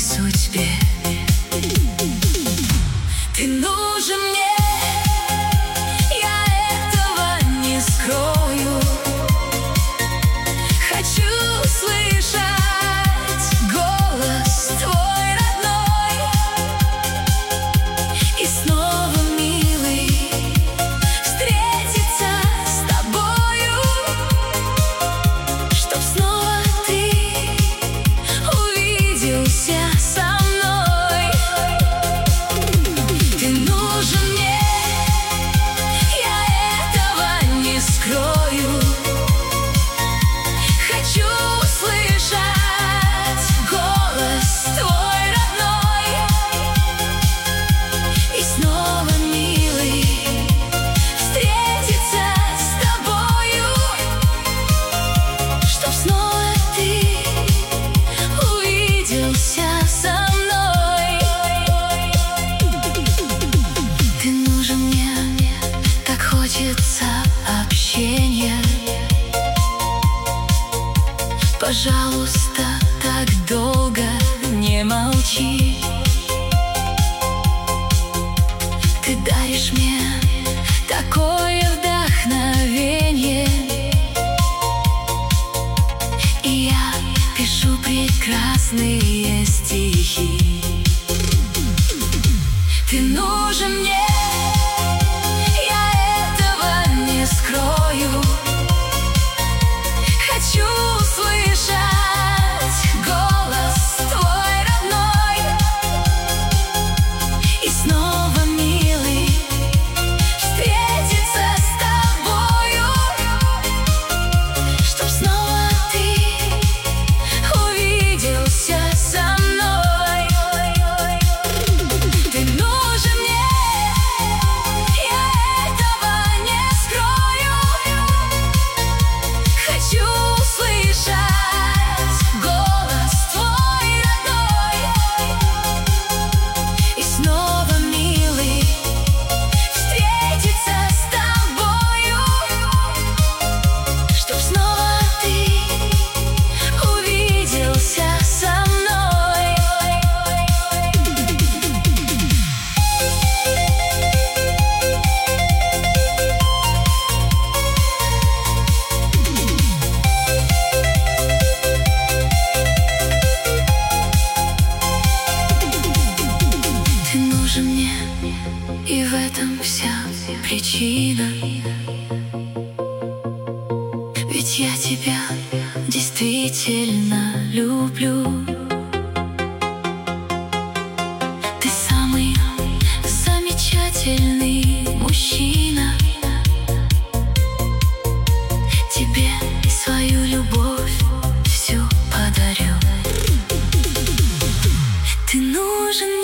судьбе. Ты нужен мне, я этого не скрою. Хочу слышать голос твой родной, и снова, милый, встретиться с тобою, чтоб снова ты увиделся со мной. Ты нужен мне, я этого не скрою. Хочу услышать голос твой родной, и снова, милый, встретиться с тобою, чтоб снова ты увиделся со мной. Ты нужен мне, так хочется общения. Пожалуйста, так долго не молчи. Ты даришь мне такое вдохновение, и я пишу прекрасные стихи. Ты нужен мне, я этого не скрою. Хочу услышать голос твой родной, и снова, милый, встретиться с тобою, чтоб снова ты увиделся со мной. Ты нужен мне, я этого не скрою. Хочу услышать голос твой родной, и снова, милый, встретиться с тобою, чтоб снова ты увиделся со мной. Ты нужен мне, и в этом вся причина. Ведь я тебя действительно люблю. Ты самый замечательный мужчина. Тебе свою любовь всю подарю. Ты нужен